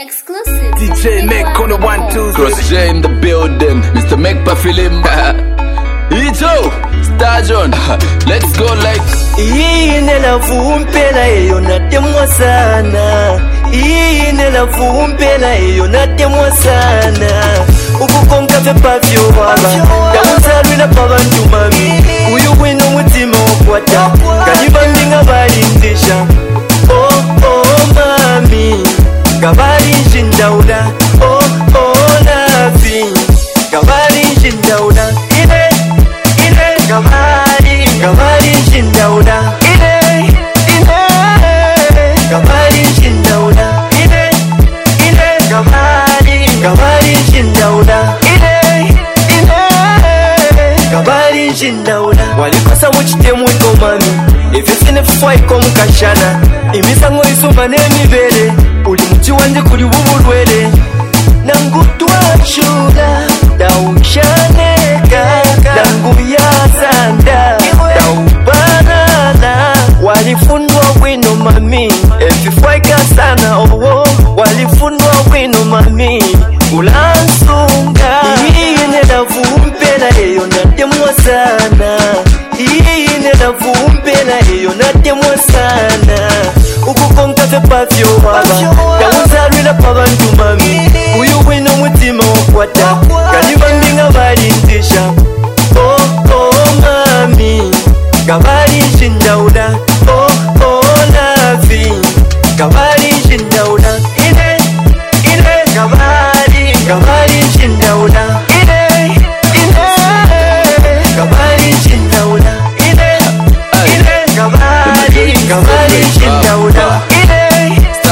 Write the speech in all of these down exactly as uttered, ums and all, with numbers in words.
Exclusive. D J Mac on the one two. Cross J in the building, Mister Mac pa film. Ito, Star John, let's go like. Ine la vumpela eyo natemwa sana. Ine la vumpela eyo natemwa sana. Ukukonka fe pavyo waba Yamusalwina pabantu mami Uyu wino mutima wakwata Kalibangi nga balindisha Oh oh mami Gabali njindauda Oh oh nafi Gabali njindauda Ine Ine Gabali Gabali njindauda Ine Ine Gabali njindauda Ine Ine Gabali Gabali njindauda Ine Ine Gabali njindauda Walikosa muchitemu iko mami Efesine fwa iko mkashana Imisango isuma nemibere Uli mti wanje kuli bubulwele Nangutwa chula Daushaneka Dangu ya sanda Daubanana Walifundwa wino mami Efifwa ikasana owo Walifundwa wino mami Ulansunga Ine na vumpela eyo natemwa sana Ine na vumpela eyo natemwa sana Ukukonka fe pavyo waba Yamusalwina pabantu mami Uyu wino mutima wakwata Kalibangi nga balindisha Oh oh mami Gabali njindauda Oh oh nafi Gabali njindauda Ine Ine Gabali Gabali njindauda Ine Ine Gabali njindauda Ine Ine Gabali Gabali njindauda Ine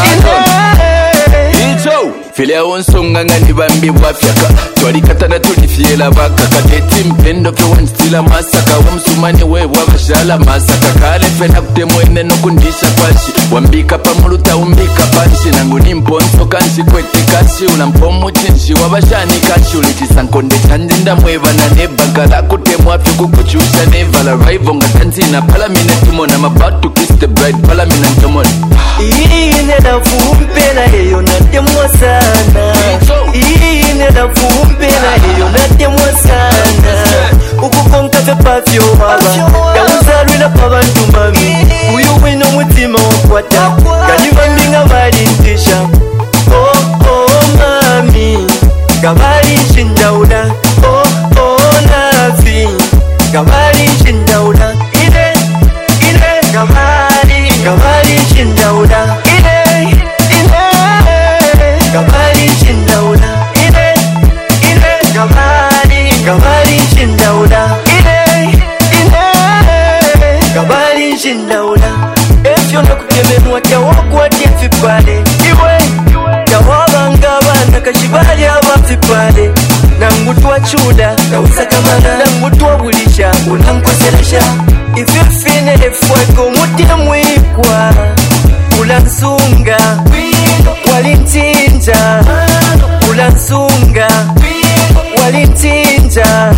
Ine Ito, file ya unsonga nga nibambi wafyaka Twali katana tulifiela baka Kateti mpendo ke wanstila masaka Wamsumani we wabashala masaka Kale fena kute mwene nukundisha pashi Wambika pamuluta umbika panshi Nangu nimponso kanshi kwete kashi Unampomu chinshi wabashani kashi Ulitisankonde chanjinda mweva na neba Gala kute mwafyo kukuchusha neva La raivo nga tanzina palamine tumona I'm about to kiss the bride palamine ntomona Ine na vumpela eyo natemwa sana Ine na vumpela eyo natemwa sana Ukukonka fe pavyo waba Yamusalwina pabantu mami Uyu wino mutima wakwata Kalibangi nga balindisha Oh oh mami Gabali njindauda Oh oh nafi Gabali njindauda Ine Ine Gabali Gabali njindauda Ine Ine Gabali njindauda Ine Ine Gabali Gabali njindauda Ine Ine Gabali njindauda Efyo nakutemenwa tawakwati fipale Iwe Tawabanga abana kashibali abafipale Nangutwa chuda Kausakamana Nangutwa bulisha Unankoselesha Ififine efweko mutia mwikwa Ulansunga Walintinja Ulansunga Walintinja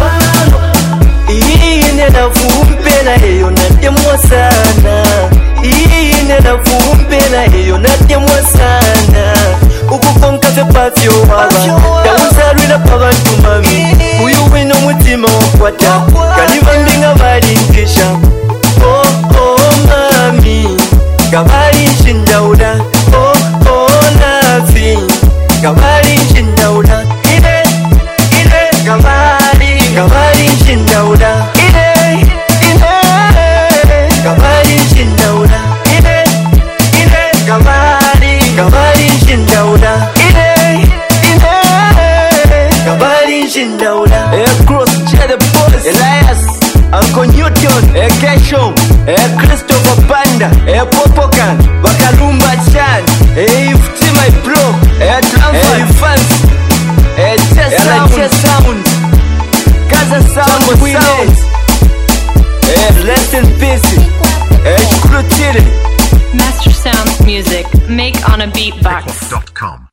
Ine na vumpela eyo natemwa sana Ine na vumpela eyo natemwa sana Ukukonka fe pavyo waba Yamusalwina pabantu mami Uyu wino mutima wakwata Kalibangi nga balindisha Oh oh mami Gabali njindauda Oh oh nafi Gabali njindauda Ine Ine Gabali Gabali njindauda Ine Ine Gabali njindauda Ine Ine Gabali Gabali njindauda Ine Ine Gabali njindauda Eh, Cross J the boss. Elias Uncle Newton Eh, Kesho. Eh, Christopher Panda Eh, Popokan. Bakalumba Chan Eh, Ifti my bro. Eh, Transfer. Eh, Fans Eh, Chess Eh, Sound. Chess Sound Gaza Sound Tango Queen Sound. Eh, Rest in Peace Eh, Shukuru Tire Master Sounds Music. Make on a beatbox. dot com